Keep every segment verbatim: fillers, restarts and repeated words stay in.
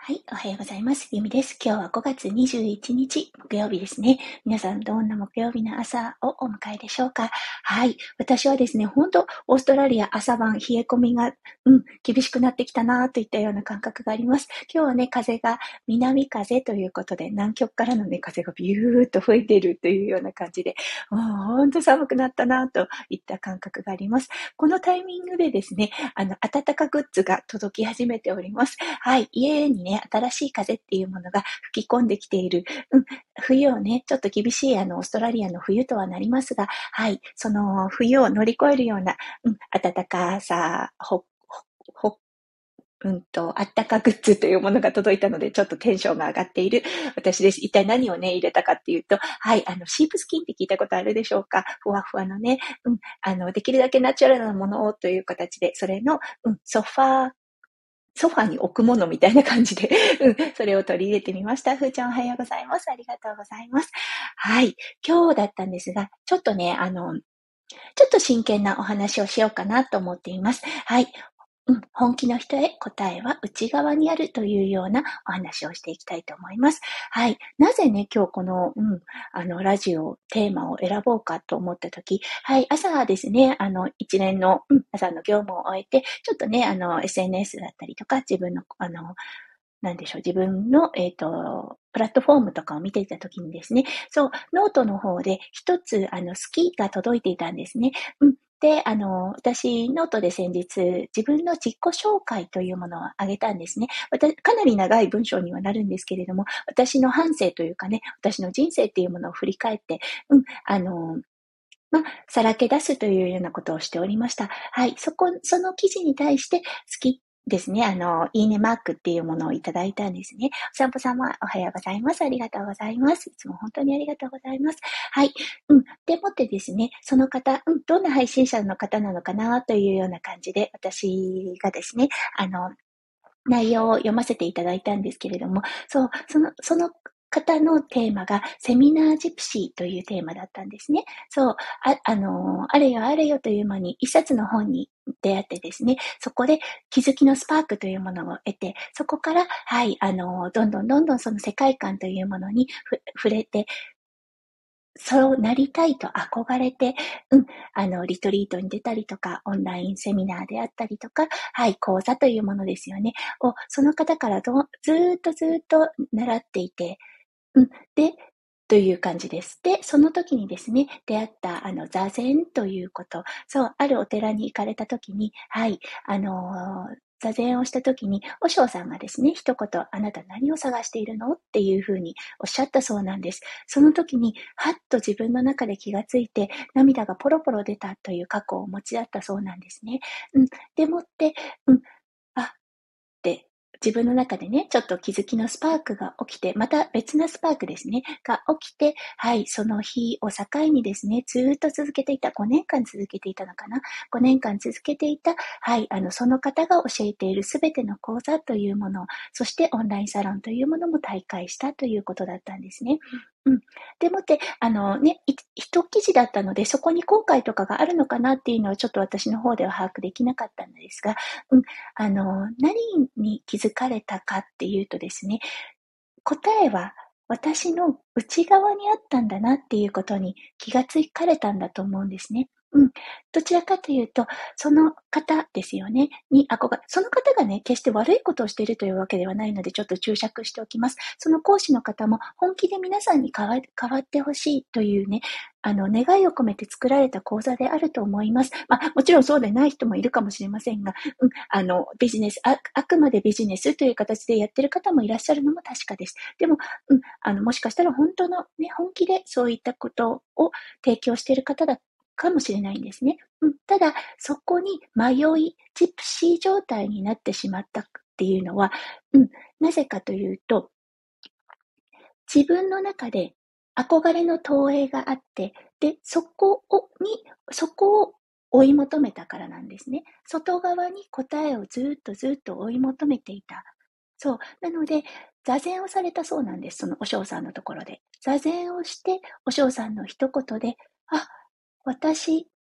はい、おはようございます。ゆみです。今日はごがつにじゅういちにち、木曜日ですね。皆さん、どんな木曜日の朝をお迎えでしょうか。はい、私はですね、本当オーストラリア朝晩冷え込みが、うん、厳しくなってきたなといったような感覚があります。今日はね、風が南風ということで、南極からのね、風がビューッと吹いているというような感じで、もう本当寒くなったなといった感覚があります。このタイミングでですね、あの、暖かグッズが届き始めております。はい、家にね、新しい風っていうものが吹き込んできている。うん、冬をね、ちょっと厳しいあの、オーストラリアの冬とはなりますが、はい、その冬を乗り越えるような、うん、暖かさ、ほ、ほ、ほうんと、あったかグッズというものが届いたので、ちょっとテンションが上がっている私です。一体何をね、入れたかっていうと、はい、あの、シープスキンって聞いたことあるでしょうか？ふわふわのね、うん、あの、できるだけナチュラルなものをという形で、それの、うん、ソファー、ソファに置くものみたいな感じで、うん、それを取り入れてみました。ふーちゃんおはようございます。ありがとうございます。はい。今日だったんですが、ちょっとね、あの、ちょっと真剣なお話をしようかなと思っています。はい。うん、本気の人へ答えは内側にあるというようなお話をしていきたいと思います。はい。なぜね、今日この、うん、あの、ラジオ、テーマを選ぼうかと思ったとき、はい、朝ですね、あの、一連の、うん、朝の業務を終えて、ちょっとね、あの、エスエヌエス だったりとか、自分の、あの、なんでしょう、自分の、えっと、プラットフォームとかを見ていたときにですね、そう、ノートの方で一つ、あの、好きが届いていたんですね。うん。で、あの、私、ノートで先日、自分の自己紹介というものをあげたんですね。私、かなり長い文章にはなるんですけれども、私の半生というかね、私の人生っていうものを振り返って、うん、あの、まあ、さらけ出すというようなことをしておりました。はい。そこ、その記事に対して好きですね。あの、いいねマークっていうものをいただいたんですね。お散歩さんはおはようございます。ありがとうございます。いつも本当にありがとうございます。はい。うん。でもってですね、その方、うん、どんな配信者の方なのかなというような感じで、私がですね、あの、内容を読ませていただいたんですけれども、そう、その、その方のテーマがセミナージプシーというテーマだったんですね。そう、あ、あの、あれよあれよという間に一冊の本に出会ってですね、そこで気づきのスパークというものを得て、そこから、はい、あの、どんどんどんどんその世界観というものに触れて、そうなりたいと憧れて、うん、あの、リトリートに出たりとか、オンラインセミナーであったりとか、はい、講座というものですよね。を、その方からどずーっとずーっと習っていて、うん、で、という感じです。で、その時にですね、出会った、あの、座禅ということ。そう、あるお寺に行かれた時に、はい、あのー座禅をした時に、和尚さんがですね、一言、あなた何を探しているのっていうふうにおっしゃったそうなんです。その時に、はっと自分の中で気がついて、涙がポロポロ出たという過去をお持ちだったそうなんですね。うん。でもって、うん、あ、って自分の中でね、ちょっと気づきのスパークが起きて、また別なスパークですね、が起きて、はい、その日を境にですね、ずーっと続けていた、ごねんかん続けていたのかな？ ご 年間続けていた、はい、あの、その方が教えているすべての講座というもの、そしてオンラインサロンというものも大会したということだったんですね。うん。でもって、あのね、い一記事だったので、そこに後悔とかがあるのかなっていうのはちょっと私の方では把握できなかったのですが、うん、あの、何に気づかれたかっていうとですね、答えは私の内側にあったんだなっていうことに気がつかれたんだと思うんですね。うん。どちらかというと、その方ですよね、に憧れ、その方がね、決して悪いことをしているというわけではないので、ちょっと注釈しておきます。その講師の方も本気で皆さんに変わ変わってほしいというね、あの、願いを込めて作られた講座であると思います。まあ、もちろんそうでない人もいるかもしれませんが、うん、あの、ビジネス、あ、あくまでビジネスという形でやってる方もいらっしゃるのも確かです。でも、うん、あの、もしかしたら本当のね、本気でそういったことを提供している方だかもしれないんですね。うん、ただ、そこに迷い、ジプシー状態になってしまったっていうのは、うん、なぜかというと、自分の中で憧れの投影があって、で、そこを、に、そこを追い求めたからなんですね。外側に答えをずっとずっと追い求めていた。そう。なので、座禅をされたそうなんです。そのお嬢さんのところで。座禅をして、お嬢さんの一言で、あ、私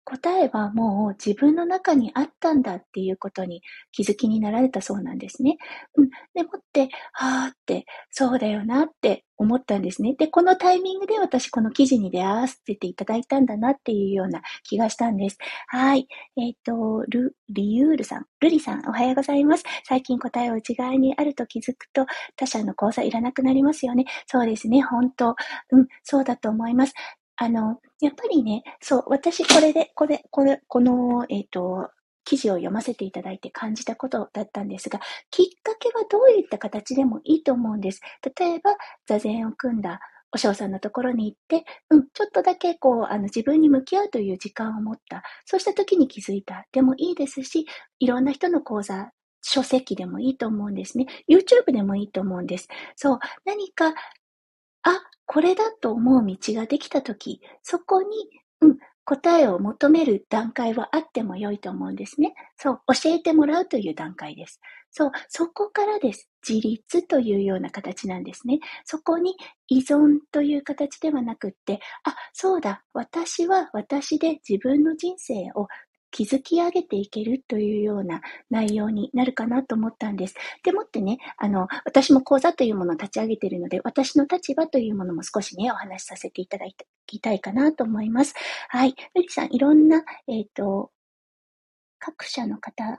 答えはもう自分の中にあったんだっていうことに気づきになられたそうなんですね。うん。でもって、はーって、そうだよなって思ったんですね。で、このタイミングで私この記事に出会わせていただいたんだなっていうような気がしたんです。はい。えっ、と、ル、リユールさん、ルリさん、おはようございます。最近答えを内側にあると気づくと他者の講座いらなくなりますよね。そうですね。本当、うん、そうだと思います。あの、やっぱりね、そう、私これで、これ、これ、この、えっ、と、記事を読ませていただいて感じたことだったんですが、きっかけはどういった形でもいいと思うんです。例えば、座禅を組んだお嬢さんのところに行って、うん、ちょっとだけこう、あの、自分に向き合うという時間を持った。そうした時に気づいた。でもいいですし、いろんな人の講座、書籍でもいいと思うんですね。YouTube でもいいと思うんです。そう、何かあ、これだと思う道ができたとき、そこに、うん、答えを求める段階はあっても良いと思うんですね。そう、教えてもらうという段階です。そう、そこからです。自立というような形なんですね。そこに依存という形ではなくって、あ、そうだ、私は私で自分の人生を築き上げていけるというような内容になるかなと思ったんです。でもってね、あの、私も講座というものを立ち上げているので、私の立場というものも少しね、お話しさせていただきたいかなと思います。はい。ルリさん、いろんな、えっ、と、各社の方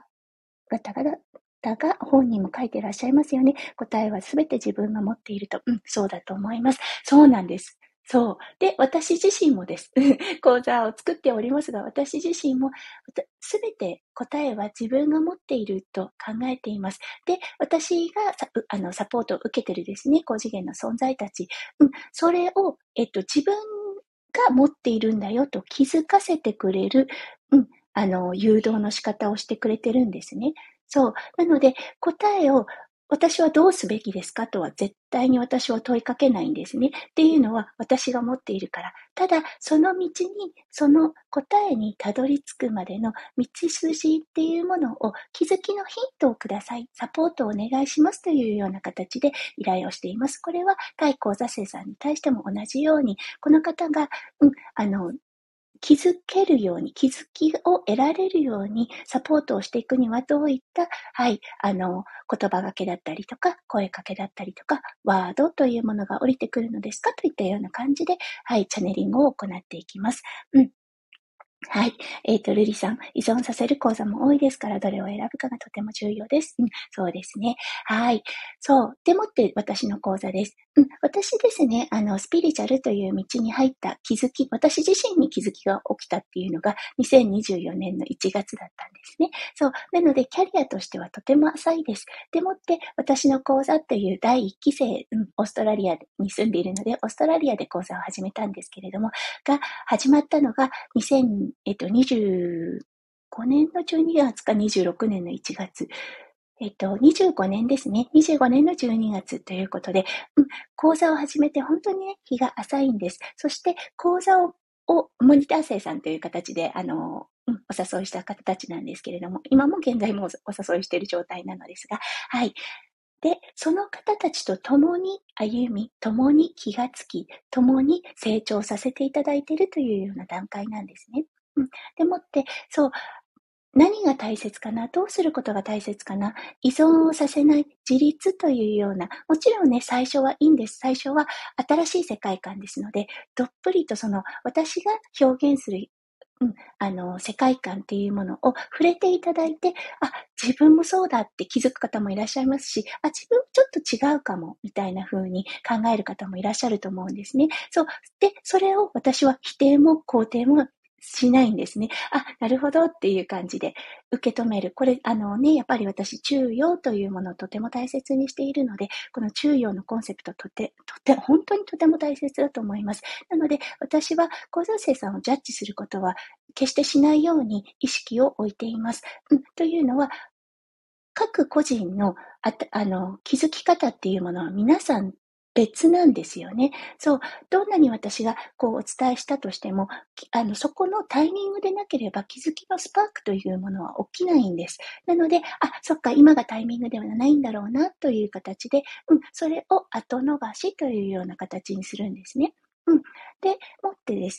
々がが本にも書いていらっしゃいますよね。答えはすべて自分が持っていると。うん、そうだと思います。そうなんです。そう。で、私自身もです。講座を作っておりますが、私自身もすべて答えは自分が持っていると考えています。で、私がさあのサポートを受けてるですね、高次元の存在たち。うん、それを、えっと、自分が持っているんだよと気づかせてくれる、うん、あの、誘導の仕方をしてくれてるんですね。そう。なので、答えを私はどうすべきですかとは絶対に私は問いかけないんですね。っていうのは私が持っているから。ただ、その道に、その答えにたどり着くまでの道筋っていうものを気づきのヒントをください。サポートをお願いしますというような形で依頼をしています。これは対講座生さんに対しても同じように、この方が、うん、あの、気づけるように、気づきを得られるようにサポートをしていくにはどういった、はい、あの、言葉がけだったりとか、声かけだったりとか、ワードというものが降りてくるのですかといったような感じで、はい、チャネリングを行っていきます。うん。はい。えっ、と、ルリさん、依存させる講座も多いですから、どれを選ぶかがとても重要です。うん、そうですね。はい。そう。でもって私の講座です。うん、私ですね、あの、スピリチュアルという道に入った気づき、私自身に気づきが起きたっていうのが、にせんにじゅうよねんのいちがつだったんですね。そう。なので、キャリアとしてはとても浅いです。でもって、私の講座というだいいっきせい、うん、オーストラリアに住んでいるので、オーストラリアで講座を始めたんですけれども、が、始まったのが、にせんにじゅうごねんのじゅうにがつかにじゅうろくねんのいちがつ、えっと、にじゅうごねんですね。にじゅうごねんのじゅうにがつということで、うん、講座を始めて本当にね、日が浅いんです。そして、講座を、をモニター生さんという形で、あの、うん、お誘いした方たちなんですけれども、今も現在もお誘いしている状態なのですが、はい。で、その方たちと共に歩み、共に気がつき、共に成長させていただいているというような段階なんですね。うん。でもって、そう、何が大切かな、どうすることが大切かな、依存をさせない、自立というような、もちろんね、最初はいいんです。最初は新しい世界観ですので、どっぷりとその私が表現する、うん、あの、世界観っていうものを触れていただいて、あ、自分もそうだって気づく方もいらっしゃいますし、あ、自分ちょっと違うかも、みたいな風に考える方もいらっしゃると思うんですね。そう。で、それを私は否定も肯定もしないんですね。あ、なるほどっていう感じで受け止める。これ、あのね、やっぱり私、中庸というものをとても大切にしているので、この中庸のコンセプトとて、とて、本当にとても大切だと思います。なので、私は講座生さんをジャッジすることは決してしないように意識を置いています。うん、というのは、各個人の、あた、あの、気づき方っていうものは皆さん別なんですよね。そう。どんなに私がこうお伝えしたとしても、あの、そこのタイミングでなければ気づきのスパークというものは起きないんです。なので、あ、そっか、今がタイミングではないんだろうなという形で、うん、それを後延ばしというような形にするんですね。うん。で、もってです。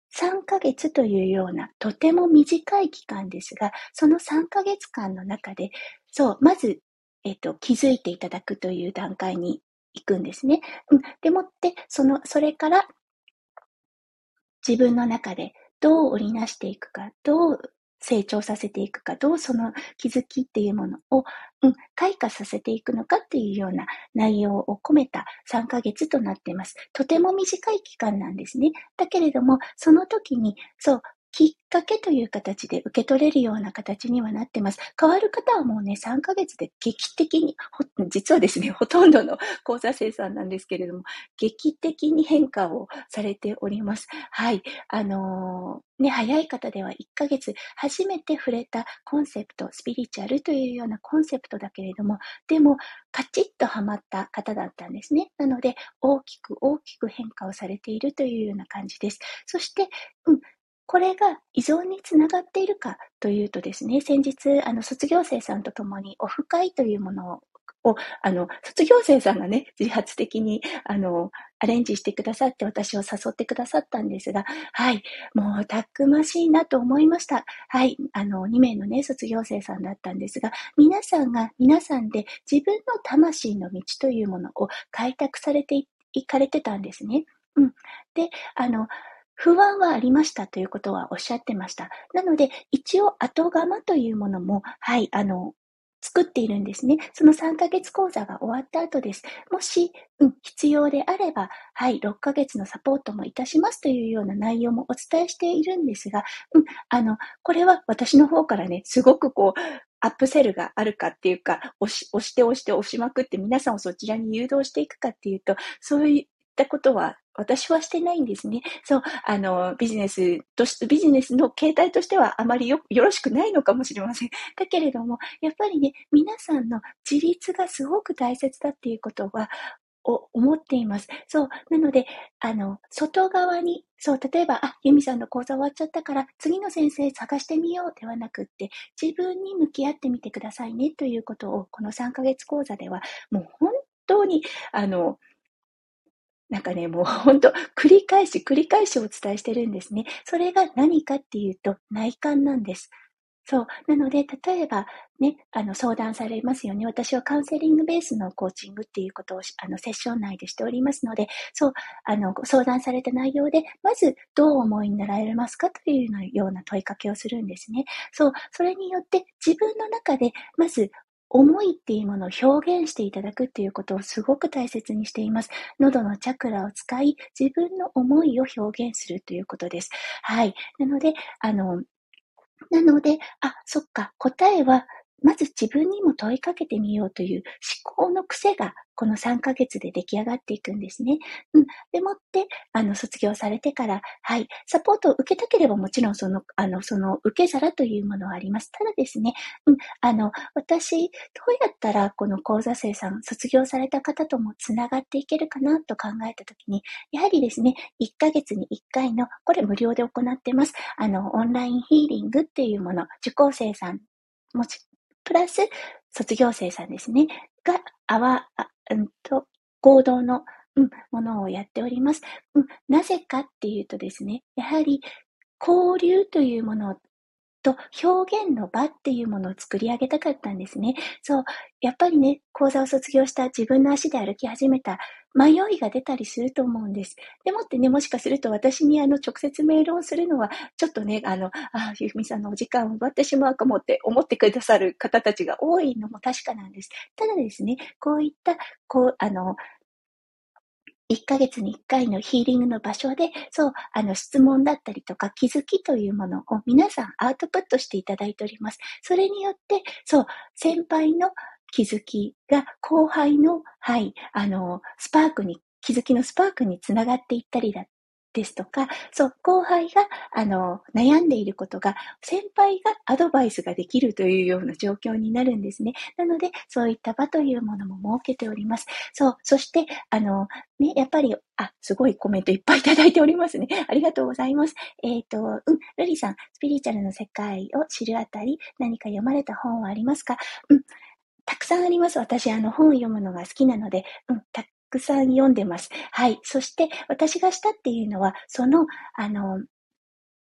さんかげつというようなとても短い期間ですが、そのさんかげつかんの中で、そう、まず、えっと、気づいていただくという段階に行くんですね。うん。でもって、その、それから自分の中でどう織りなしていくか、どう成長させていくか、どうその気づきっていうものを、うん、開花させていくのかっていうような内容を込めたさんかげつとなっています。とても短い期間なんですね。だけれども、その時に、そう、きっかけという形で受け取れるような形にはなってます。変わる方はもうね、さんかげつで劇的に、実はですね、ほとんどの講座生さんなんですけれども、劇的に変化をされております。はい。あのー、ね、早い方ではいっかげつ初めて触れたコンセプト、スピリチュアルというようなコンセプトだけれども、でも、カチッとハマった方だったんですね。なので、大きく大きく変化をされているというような感じです。そして、うん、これが依存につながっているかというとですね、先日、あの、卒業生さんと共にオフ会というものをを、あの、卒業生さんがね、自発的に、あの、アレンジしてくださって私を誘ってくださったんですが、はい、もうたくましいなと思いました。はい、あの、にめいのね、卒業生さんだったんですが、皆さんが皆さんで自分の魂の道というものを開拓されていかれてたんですね。うん。で、あの、不安はありましたということはおっしゃってました。なので、一応後釜というものも、はい、あの、作っているんですね。そのさんかげつ講座が終わった後です。もし、うん、必要であれば、はい、ろっかげつのサポートもいたしますというような内容もお伝えしているんですが、うん、あの、これは私の方からね、すごくこう、アップセルがあるかっていうか、押し、押して押して押しまくって皆さんをそちらに誘導していくかっていうと、そういったことは私はしてないんですね。そう、あの、ビジネスとし、ビジネスの形態としてはあまりよ、よろしくないのかもしれません。だけれども、やっぱりね、皆さんの自立がすごく大切だっていうことは、お思っています。そう。なので、あの、外側に、そう、例えば、あ、ユミさんの講座終わっちゃったから、次の先生探してみようではなくって、自分に向き合ってみてくださいねということを、このさんかげつ講座では、もう本当に、あの、なんかね、もう本当繰り返し繰り返しお伝えしてるんですね。それが何かっていうと、内観なんです。そう。なので、例えば、ね、あの、相談されますよね。私はカウンセリングベースのコーチングっていうことを、あの、セッション内でしておりますので、そう、あの、相談された内容で、まず、どうお思いになられますかというような問いかけをするんですね。そう、それによって自分の中で、まず、思いっていうものを表現していただくっていうことをすごく大切にしています。喉のチャクラを使い、自分の思いを表現するということです。はい。なので、あの、なので、あ、そっか、答えは、まず自分にも問いかけてみようという思考の癖が、このさんかげつで出来上がっていくんですね。うん。でもって、あの、卒業されてから、はい、サポートを受けたければもちろんその、あの、その受け皿というものはあります。ただですね、うん、あの、私、どうやったらこの講座生さん、卒業された方ともつながっていけるかなと考えたときに、やはりですね、いっかげつにいっかいの、これ無料で行ってます。あの、オンラインヒーリングっていうもの、受講生さんもち、プラス卒業生さんですね、が、あわ、あ、うんと、合同の、うん、ものをやっております。うん、なぜかっていうとですね、やはり交流というものと表現の場っていうものを作り上げたかったんですね。そう。やっぱりね、講座を卒業した自分の足で歩き始めた迷いが出たりすると思うんです。でもってね、もしかすると私にあの直接メールをするのは、ちょっとね、あの、ああ、ゆみさんのお時間を奪ってしまうかもって思ってくださる方たちが多いのも確かなんです。ただですね、こういった、こう、あの、いっかげつにいっかいのヒーリングの場所で、そう、あの、質問だったりとか気づきというものを皆さんアウトプットしていただいております。それによって、そう、先輩の気づきが後輩の、はい、あの、スパークに、気づきのスパークにつながっていったりだですとか、そう、後輩が、あの、悩んでいることが、先輩がアドバイスができるというような状況になるんですね。なので、そういった場というものも設けております。そう、そして、あの、ね、やっぱり、あ、すごいコメントいっぱいいただいておりますね。ありがとうございます。えっと、うん、ルリさん、スピリチュアルの世界を知るあたり、何か読まれた本はありますか？うん、たくさんあります。私、あの、本を読むのが好きなので、うん、たくさん読んでます。はい。そして、私がしたっていうのは、その、あの、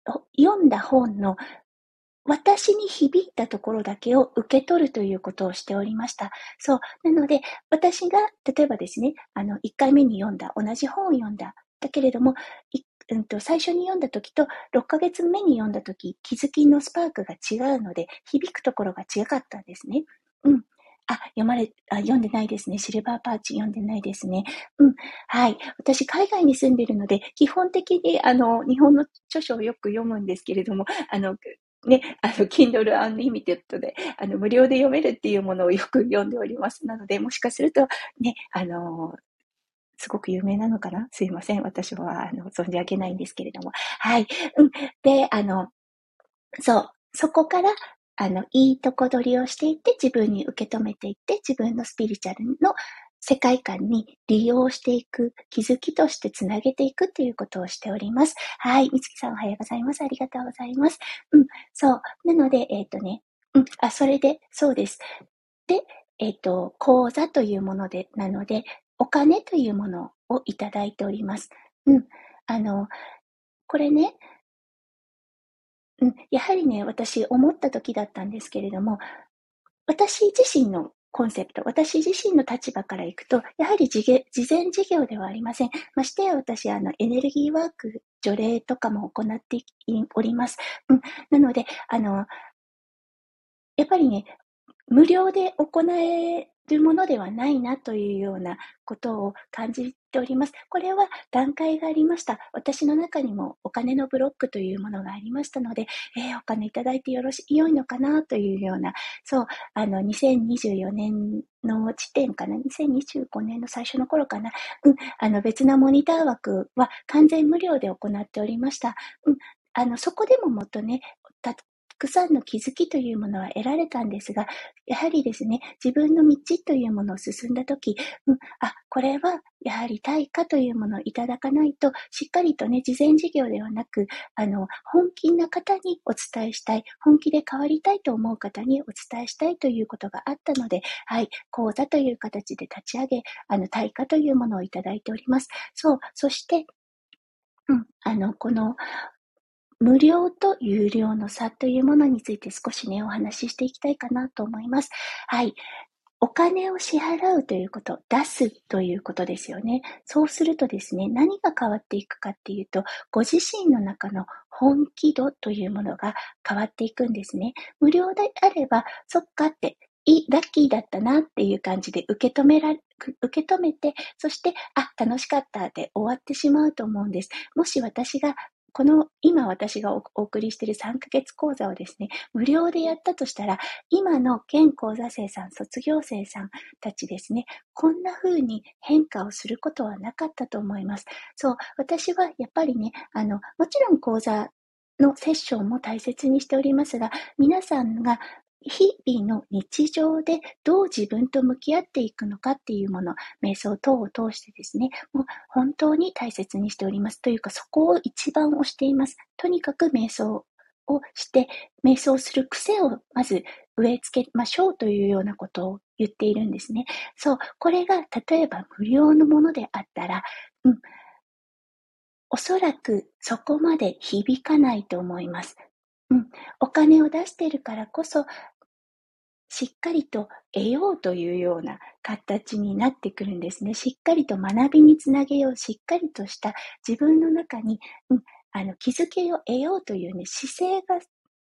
読んだ本の私に響いたところだけを受け取るということをしておりました。そう。なので、私が、例えばですね、あの、いっかいめに読んだ、同じ本を読んだ。だけれども、いうんと、最初に読んだ時とろっかげつめに読んだ時、気づきのスパークが違うので、響くところが違かったんですね。うん。あ、読まれ、あ、読んでないですね。シルバーパーチ読んでないですね。うん。はい。私、海外に住んでいるので、基本的に、あの、日本の著書をよく読むんですけれども、あの、ね、あの、Kindle Unlimited で、あの、無料で読めるっていうものをよく読んでおります。なので、もしかすると、ね、あの、すごく有名なのかなすいません。私は、あの、存じ上げないんですけれども。はい。うん。で、あの、そう。そこから、あの、いいとこ取りをしていって、自分に受け止めていって、自分のスピリチュアルの世界観に利用していく、気づきとしてつなげていくっていうことをしております。はい。みつきさんおはようございます。ありがとうございます。うん。そう。なので、えっとね、うん。あ、それで、そうです。で、えっと、講座というもので、なので、お金というものをいただいております。うん。あの、これね、うん、やはりね、私思った時だったんですけれども、私自身のコンセプト、私自身の立場からいくと、やはり事業事前事業ではありません。ましてや私、あの、エネルギーワーク、除霊とかも行っております。うん。なので、あの、やっぱりね、無料で行えるものではないなというようなことを感じております。これは段階がありました。私の中にもお金のブロックというものがありましたので、えー、お金いただいてよろしい、良いのかなというような、そう、あの、にせんにじゅうよねんの時点かな、にせんにじゅうごねんの最初の頃かな、うん、あの、別なモニター枠は完全無料で行っておりました。うん、あの、そこでももっとね、たくさんの気づきというものは得られたんですが、やはりですね、自分の道というものを進んだとき、うん、あ、これはやはり対価というものをいただかないと、しっかりとね、事前事業ではなく、あの、本気な方にお伝えしたい、本気で変わりたいと思う方にお伝えしたいということがあったので、はい、講座という形で立ち上げ、あの、対価というものをいただいております。そう、そして、うん、あの、この、無料と有料の差というものについて少しね、お話ししていきたいかなと思います。はい。お金を支払うということ、出すということですよね。そうするとですね、何が変わっていくかっていうと、ご自身の中の本気度というものが変わっていくんですね。無料であれば、そっかって、いい、ラッキーだったなっていう感じで受け止められ、受け止めて、そして、あ、楽しかったで終わってしまうと思うんです。もし私がこの、今私がお送りしているさんかげつ講座をですね、無料でやったとしたら、今の現講座生さん、卒業生さんたちですね、こんな風に変化をすることはなかったと思います。そう、私はやっぱりね、あの、もちろん講座のセッションも大切にしておりますが、皆さんが日々の日常でどう自分と向き合っていくのかっていうもの、瞑想等を通してですね、もう本当に大切にしております。というか、そこを一番推しています。とにかく瞑想をして、瞑想する癖をまず植え付けましょうというようなことを言っているんですね。そう、これが例えば無料のものであったら、うん、おそらくそこまで響かないと思います。うん、お金を出しているからこそ、しっかりと得ようというような形になってくるんですね。しっかりと学びにつなげよう、しっかりとした自分の中に、うん、あの気づきを得ようというね、姿勢が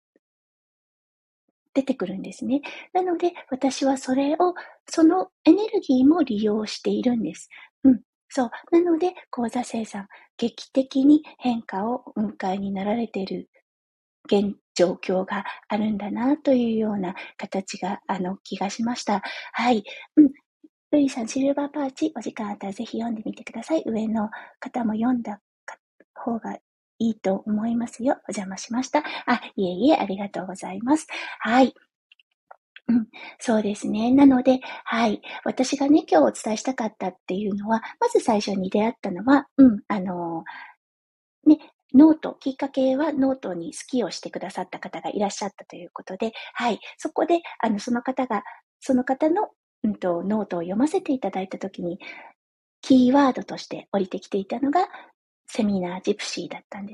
出てくるんですね。なので、私はそれを、そのエネルギーも利用しているんです。うん。そう。なので、講座生さん、劇的に変化をお迎えになられている現状況があるんだなというような形が、あの、気がしました。はい。うん。ルイさん、シルバーパーチ、お時間あったらぜひ読んでみてください。上の方も読んだ方がいいと思いますよ。お邪魔しました。あ、いえいえ、ありがとうございます。はい。うん、そうですね。なので、はい。私がね、今日お伝えしたかったっていうのは、まず最初に出会ったのは、うん、あの、ね、ノート、きっかけはノートに好きをしてくださった方がいらっしゃったということで、はい。そこで、あの、その方が、その方の、うんと、ノートを読ませていただいたときに、キーワードとして降りてきていたのが、セミナージプシーだったんですね。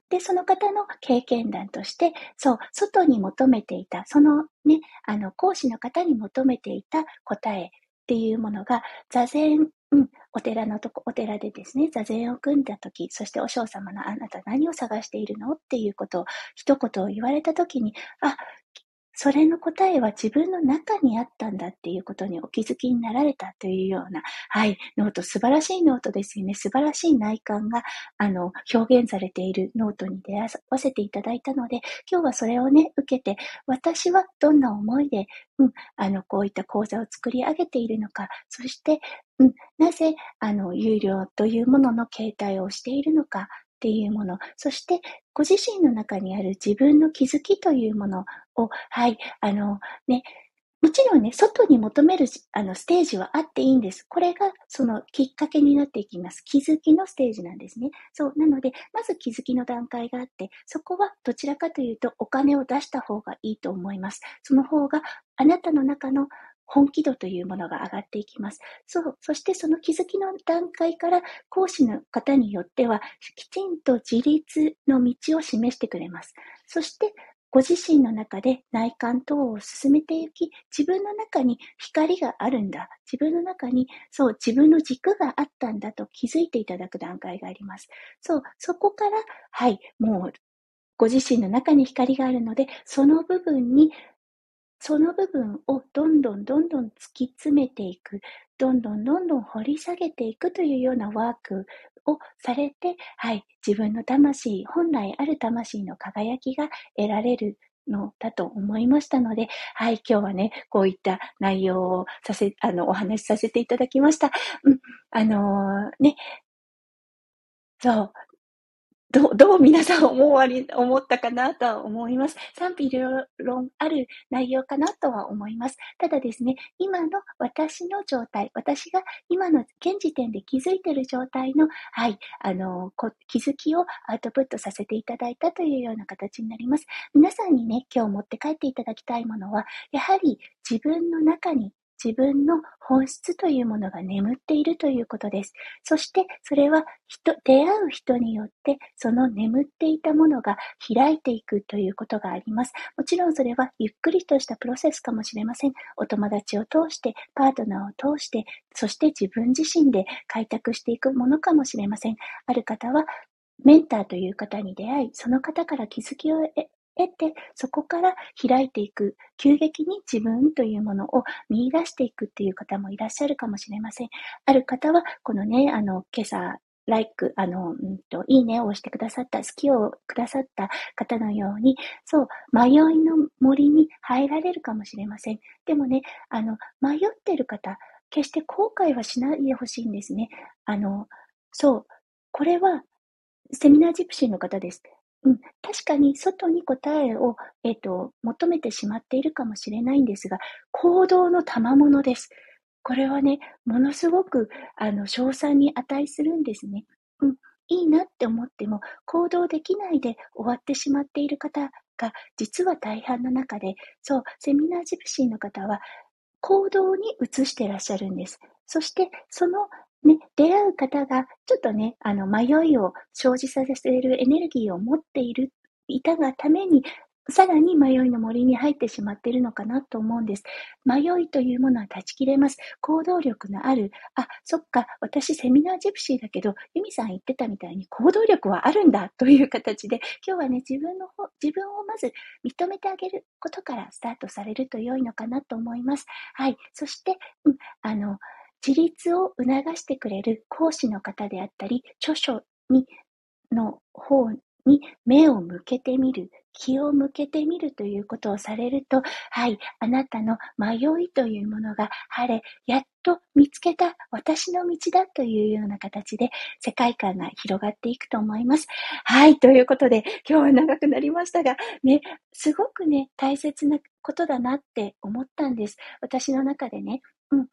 で、その方の経験談として、そう、外に求めていた、そのね、あの、講師の方に求めていた答えっていうものが、座禅、うん、お寺のとこ、お寺でですね、座禅を組んだとき、そしてお嬢様のあなた何を探しているのっていうことを、一言を言われたときに、あ、それの答えは自分の中にあったんだっていうことにお気づきになられたというような、はい、ノート、素晴らしいノートですよね。素晴らしい内観が、あの、表現されているノートに出会わせていただいたので、今日はそれをね、受けて、私はどんな思いで、うん、あの、こういった講座を作り上げているのか、そして、うん、なぜ、あの、有料というものの形態をしているのかっていうもの、そして、ご自身の中にある自分の気づきというものを、はい、あの、ね、もちろんね、外に求めるあのステージはあっていいんです。これがそのきっかけになっていきます。気づきのステージなんですね。そう。なので、まず気づきの段階があって、そこはどちらかというとお金を出した方がいいと思います。その方があなたの中の本気度というものが上がっていきます。そう。そしてその気づきの段階から講師の方によっては、きちんと自立の道を示してくれます。そして、ご自身の中で内観等を進めていき、自分の中に光があるんだ。自分の中に、そう、自分の軸があったんだと気づいていただく段階があります。そう、そこから、はい、もう、ご自身の中に光があるので、その部分にその部分をどんどんどんどん突き詰めていく、どんどんどんどん掘り下げていくというようなワークをされて、はい、自分の魂、本来ある魂の輝きが得られるのだと思いましたので、はい、今日はね、こういった内容をさせ、あの、お話しさせていただきました。うん、あのーね、そう、どう、どう皆さん思われ、思ったかなとは思います。賛否両論ある内容かなとは思います。ただですね、今の私の状態、私が今の現時点で気づいている状態の、はい、あの、こ気づきをアウトプットさせていただいたというような形になります。皆さんにね、今日持って帰っていただきたいものは、やはり自分の中に自分の本質というものが眠っているということです。そして、それは人、出会う人によって、その眠っていたものが開いていくということがあります。もちろんそれはゆっくりとしたプロセスかもしれません。お友達を通して、パートナーを通して、そして自分自身で開拓していくものかもしれません。ある方は、メンターという方に出会い、その方から気づきを得得て、そこから開いていく、急激に自分というものを見出していくっていう方もいらっしゃるかもしれません。ある方は、このね、あの、今朝、like、あの、うんと、いいねを押してくださった、好きをくださった方のように、そう、迷いの森に入られるかもしれません。でもね、あの、迷ってる方、決して後悔はしないでほしいんですね。あの、そう、これは、セミナージプシーの方です。うん、確かに外に答えを、えっと、求めてしまっているかもしれないんですが、行動の賜物です。これはね、ものすごく、あの、称賛に値するんですね。うん、いいなって思っても、行動できないで終わってしまっている方が、実は大半の中で、そう、セミナージプシーの方は、行動に移していらっしゃるんです。そして、そのね、出会う方が、ちょっとね、あの、迷いを生じさせるエネルギーを持っている、いたがために、さらに迷いの森に入ってしまっているのかなと思うんです。迷いというものは断ち切れます。行動力のある、あ、そっか、私セミナージプシーだけど、ユミさん言ってたみたいに行動力はあるんだという形で、今日はね、自分の方、自分をまず認めてあげることからスタートされると良いのかなと思います。はい。そして、うん、あの、自立を促してくれる講師の方であったり、著書にの方に目を向けてみる、気を向けてみるということをされると、はい、あなたの迷いというものが晴れ、やっと見つけた私の道だというような形で世界観が広がっていくと思います。はい、ということで今日は長くなりましたが、ね、すごくね、大切なことだなって思ったんです。私の中でね。うん。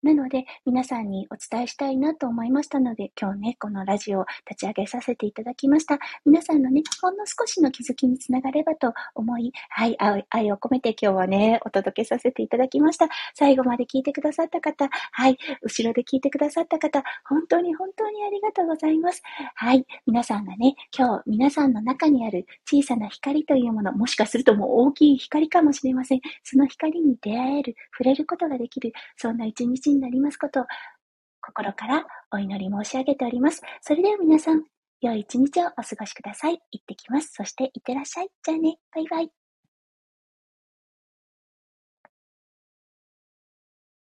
なので、皆さんにお伝えしたいなと思いましたので、今日ね、このラジオを立ち上げさせていただきました。皆さんのね、ほんの少しの気づきにつながればと思い、はい、愛愛を込めて今日はね、お届けさせていただきました。最後まで聞いてくださった方、はい、後ろで聞いてくださった方、本当に本当にありがとうございます。はい、皆さんがね、今日皆さんの中にある小さな光というもの、もしかするともう大きい光かもしれません。その光に出会える、触れることができる、そんな一日になりますことを心からお祈り申し上げております。それでは皆さん、良い一日をお過ごしください。行ってきます。そして行ってらっしゃい。じゃあね。バイバイ。